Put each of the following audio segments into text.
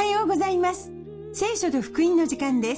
ようございます。聖書と福音の時間です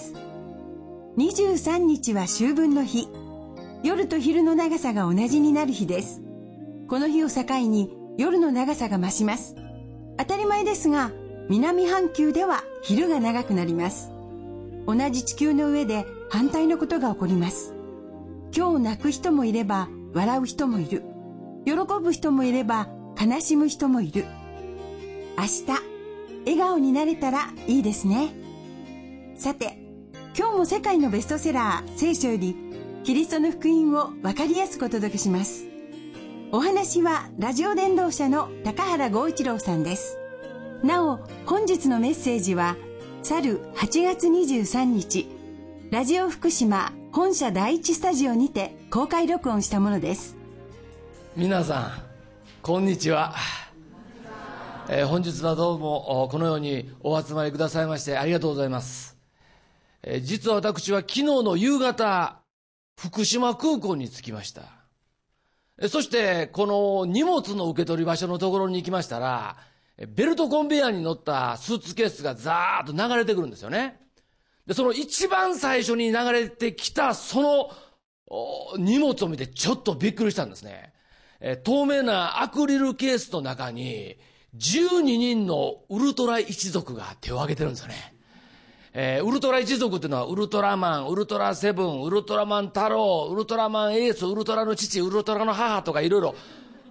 。23日は秋分の日。夜と昼の長さが同じになる日です。この日を境に夜の長さが増します。当たり前ですが、南半球では昼が長くなります。同じ地球の上で反対のことが起こります。今日泣く人もいれば笑う人もいる。喜ぶ人もいれば悲しむ人もいる。明日笑顔になれたらいいですね。さて、今日も世界のベストセラー聖書よりキリストの福音を分かりやすくお届けします。お話はラジオ伝道者の高原剛一郎さんです。なお、本日のメッセージは去る8月23日ラジオ福島本社第一スタジオにて公開録音したものです。 皆さんこんにちは。本日はどうもこのようにお集まりくださいましてありがとうございます。実は私は昨日の夕方福島空港に着きました。そしてこの荷物の受け取り場所のところに行きましたら、ベルトコンベヤーに乗ったスーツケースがザーッと流れてくるんですよね。でその一番最初に流れてきたその荷物を見てちょっとびっくりしたんですね。透明なアクリルケースの中に12人のウルトラ一族が手を挙げてるんですよね。ウルトラ一族っていうのはウルトラマン、ウルトラセブン、ウルトラマン太郎、ウルトラマンエース、ウルトラの父、ウルトラの母とかいろいろ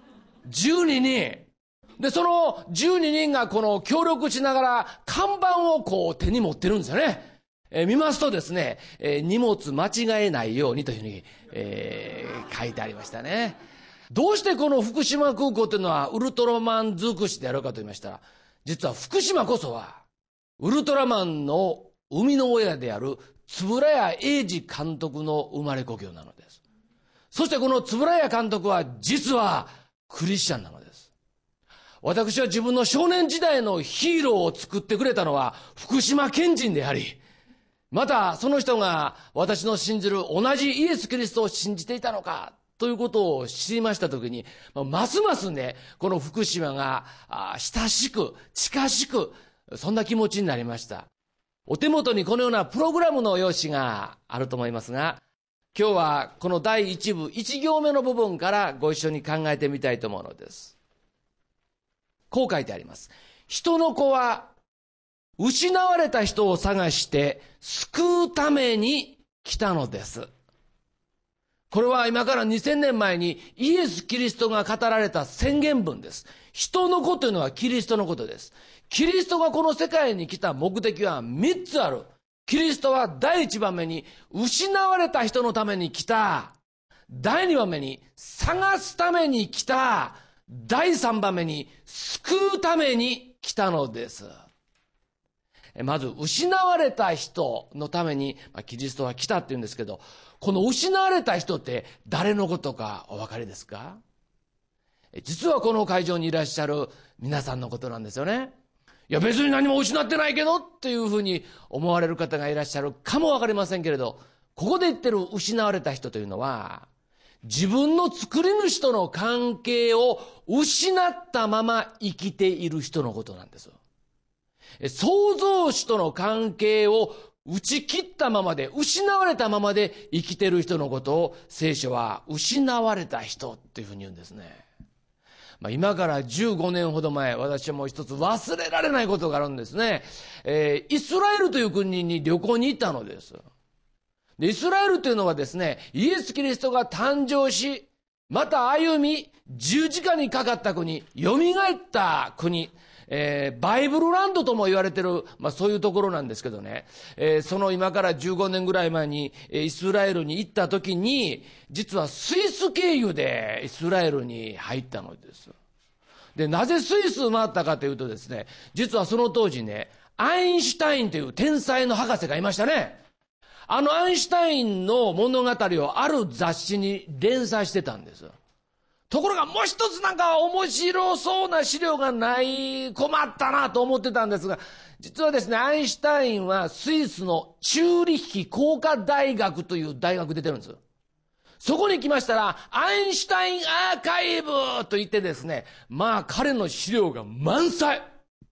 12人で、その12人がこの協力しながら看板をこう手に持ってるんですよね。見ますとですね、荷物間違えないようにというふうに、書いてありましたね。どうしてこの福島空港というのはウルトラマン尽くしであるかと言いましたら、実は福島こそはウルトラマンの生みの親である円谷英二監督の生まれ故郷なのです。そしてこの円谷監督は実はクリスチャンなのです。私は自分の少年時代のヒーローを作ってくれたのは福島県人であり、またその人が私の信じる同じイエス・キリストを信じていたのかということを知りましたときに、ますますね、この福島が親しく近しく、そんな気持ちになりました。お手元にこのようなプログラムの用紙があると思いますが、今日はこの第1部1行目の部分からご一緒に考えてみたいと思うのです。こう書いてあります。人の子は失われた人を探して救うために来たのです。これは今から2000年前にイエス・キリストが語られた宣言文です。人の子というのはキリストのことです。キリストがこの世界に来た目的は3つある。キリストは第1番目に失われた人のために来た。第2番目に探すために来た。第3番目に救うために来たのです。まず失われた人のためにキリストは来たって言うんですけど、この失われた人って誰のことかお分かりですか？実はこの会場にいらっしゃる皆さんのことなんですよね。いや別に何も失ってないけどっていうふうに思われる方がいらっしゃるかもわかりませんけれど、ここで言ってる失われた人というのは自分の作り主との関係を失ったまま生きている人のことなんです。創造主との関係を打ち切ったままで、失われたままで生きている人のことを聖書は失われた人っていうふうに言うんですね。今から15年ほど前、私はもう一つ忘れられないことがあるんですね。イスラエルという国に旅行に行ったのです。でイスラエルというのはですね、イエス・キリストが誕生し、また歩み、十字架にかかった国、蘇った国、バイブルランドとも言われてる、そういうところなんですけどね、その今から15年ぐらい前にイスラエルに行った時に、実はスイス経由でイスラエルに入ったのです。で、なぜスイスを回ったかというとですね、実はその当時ね、アインシュタインという天才の博士がいましたね。アインシュタインの物語をある雑誌に連載してたんです。ところがもう一つなんか面白そうな資料がない、困ったなと思ってたんですが、実はですね、アインシュタインはスイスのチューリッヒ工科大学という大学出てるんです。そこに来ましたら、アインシュタインアーカイブと言ってですね、彼の資料が満載。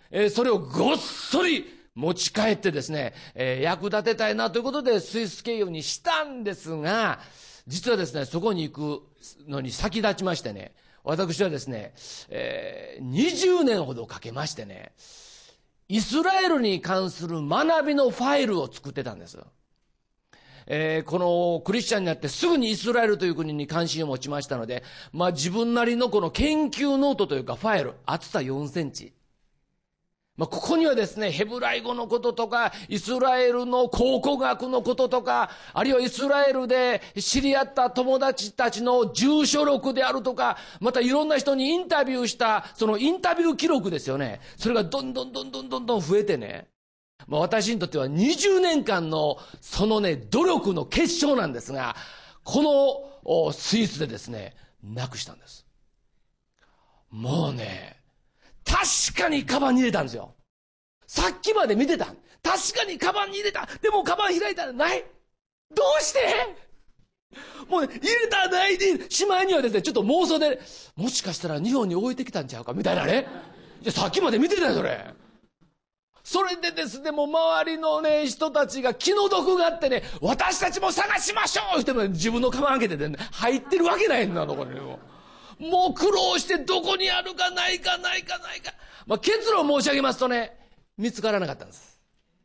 それをごっそり持ち帰ってですね、役立てたいなということでスイス経由にしたんですが、実はですね、そこに行くのに先立ちましてね、私はですね、20年ほどかけましてね、イスラエルに関する学びのファイルを作ってたんです。このクリスチャンになってすぐにイスラエルという国に関心を持ちましたので、自分なりのこの研究ノートというかファイル、厚さ4センチ。ここにはですね、ヘブライ語のこととか、イスラエルの考古学のこととか、あるいはイスラエルで知り合った友達たちの住所録であるとか、またいろんな人にインタビューした、そのインタビュー記録ですよね。それがどんどん増えてね。私にとっては20年間のそのね、努力の結晶なんですが、このスイスでですね、なくしたんです。もうね、確かにカバンに入れたんですよ。さっきまで見てた。確かにカバンに入れた。でもカバン開いたらない。どうしてもうね、入れたらないで、しまいにはですね、ちょっと妄想で、もしかしたら日本に置いてきたんちゃうかみたいなね。さっきまで見てたよ、それ。それでですね、もう周りのね、人たちが気の毒があってね、私たちも探しましょうっても自分のカバン開けてね、入ってるわけないんだの、これもう苦労してどこにあるかないか。結論申し上げますとね、見つからなかったんです。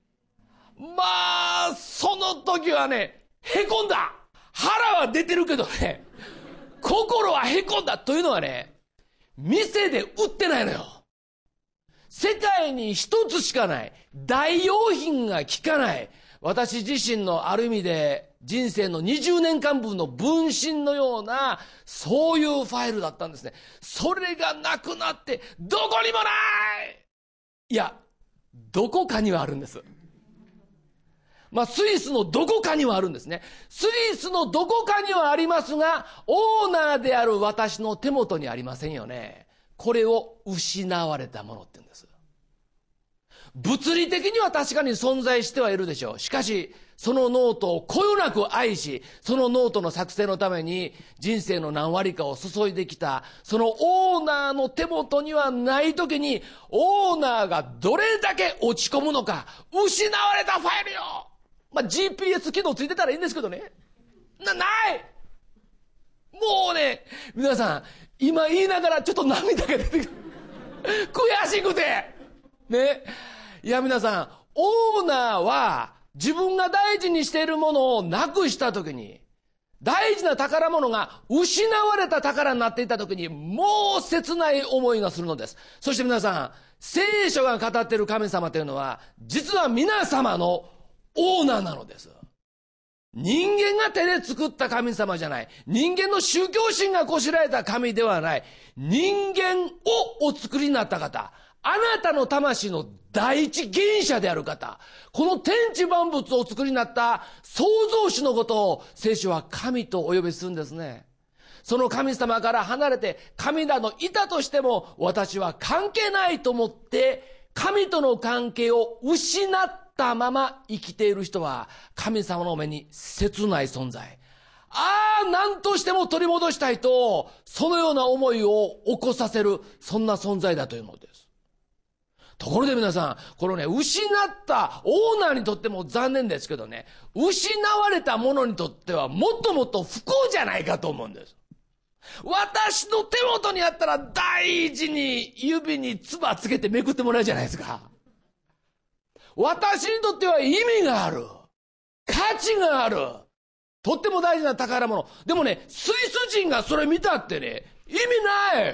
その時はね、へこんだ。腹は出てるけどね、心はへこんだ。というのはね、店で売ってないのよ。世界に一つしかない。代用品が効かない。私自身のある意味で人生の20年間分の分身のような、そういうファイルだったんですね。それがなくなって、どこにもない！いや、どこかにはあるんです。スイスのどこかにはあるんですね。スイスのどこかにはありますが、オーナーである私の手元にありませんよね。これを失われたものって言うんです。物理的には確かに存在してはいるでしょう。しかし、そのノートをこよなく愛し、そのノートの作成のために人生の何割かを注いできた、そのオーナーの手元にはないときに、オーナーがどれだけ落ち込むのか、失われたファイルよ。GPS 機能ついてたらいいんですけどね。ないもうね、皆さん、今言いながらちょっと涙が出てくる。悔しくて。ね。いや皆さん、オーナーは自分が大事にしているものをなくしたときに、大事な宝物が失われた宝になっていたときに、もう切ない思いがするのです。そして皆さん、聖書が語っている神様というのは、実は皆様のオーナーなのです。人間が手で作った神様じゃない。人間の宗教心がこしらえた神ではない。人間をお作りになった方。あなたの魂の第一原者である方。この天地万物をお作りになった創造主のことを聖書は神とお呼びするんですね。その神様から離れて神などいたとしても私は関係ないと思って神との関係を失ったまま生きている人は神様の目に切ない存在。何としても取り戻したいとそのような思いを起こさせるそんな存在だというのです。ところで皆さん、このね、失ったオーナーにとっても残念ですけどね、失われたものにとってはもっともっと不幸じゃないかと思うんです。私の手元にあったら大事に指に唾つけてめくってもらうじゃないですか。私にとっては意味がある。価値がある。とっても大事な宝物。でもね、スイス人がそれ見たってね、意味ない。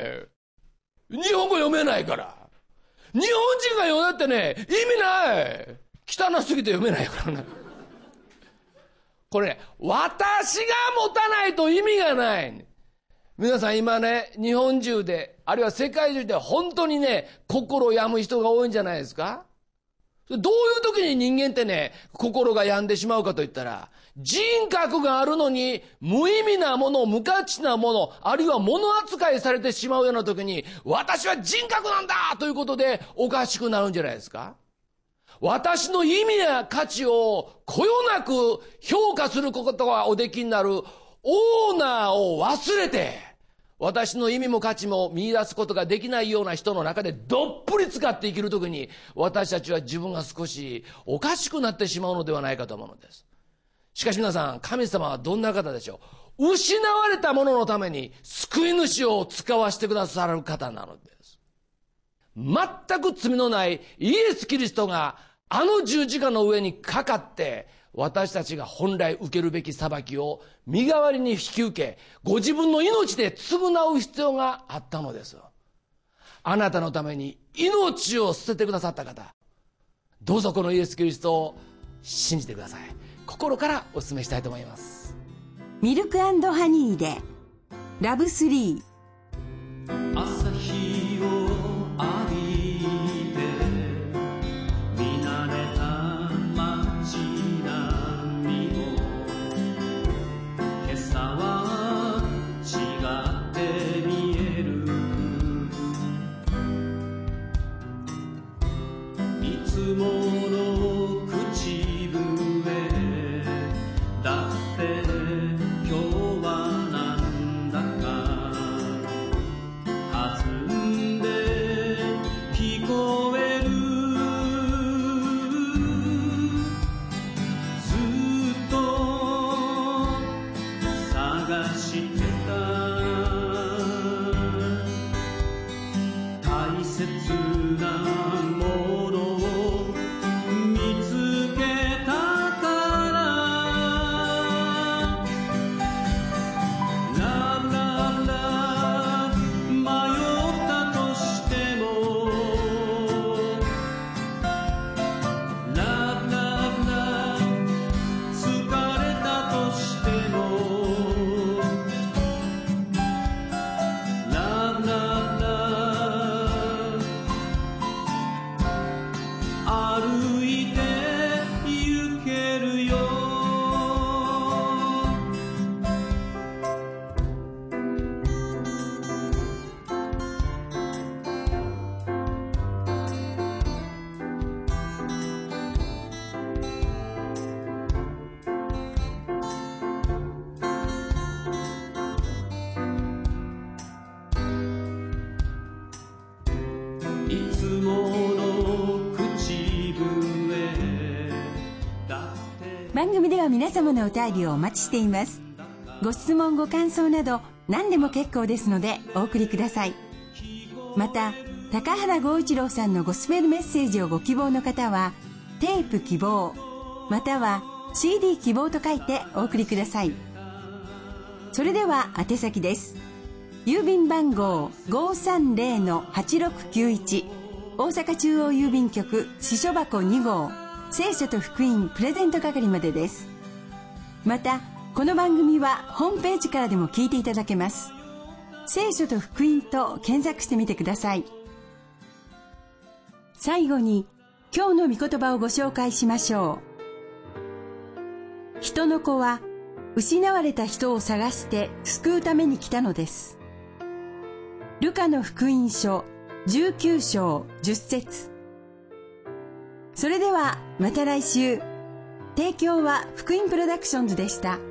日本語読めないから。日本人が読んだってね、意味ない。汚すぎて読めないからね。これね、私が持たないと意味がない。皆さん今ね、日本中で、あるいは世界中で本当にね、心病む人が多いんじゃないですか？どういう時に人間ってね、心が病んでしまうかといったら、人格があるのに無意味なもの、無価値なもの、あるいは物扱いされてしまうような時に、私は人格なんだということでおかしくなるんじゃないですか？私の意味や価値をこよなく評価することがおできになるオーナーを忘れて、 私の意味も価値も見出すことができないような人の中でどっぷり使って生きるときに、私たちは自分が少しおかしくなってしまうのではないかと思うのです。しかし皆さん、神様はどんな方でしょう。失われたもののために救い主を使わせてくださる方なのです。全く罪のないイエス・キリストがあの十字架の上にかかって、私たちが本来受けるべき裁きを身代わりに引き受け、ご自分の命で償う必要があったのです。あなたのために命を捨ててくださった方、どうぞこのイエス・キリストを信じてください。心からお勧めしたいと思います。 ミルク&ハニーでラブスリー。 朝日を浴びて見慣れた街並みも今朝は違って見える。いつもの口笛だって今日はなんだか弾んで聞こえる。ずっと探してた大切なものを見つけたから。ラブラブラブ迷ったとしても、ラブラブラブ疲れたとしても、ラブラブラブ歩いて行けるよ。いつもの口笛だって番組では皆様のお便りをお待ちしています。ご質問ご感想など何でも結構ですのでお送りください。また高原剛一郎さんのゴスペルメッセージをご希望の方はテープ希望または CD 希望と書いてお送りください。それでは宛先です。郵便番号 530-8691 大阪中央郵便局支所箱2号聖書と福音プレゼント係までです。またこの番組はホームページからでも聞いていただけます。聖書と福音と検索してみてください。最後に今日の御言葉をご紹介しましょう。人の子は失われた人を探して救うために来たのです。ルカの福音書19章10節。それではまた来週。提供は福音プロダクションズでした。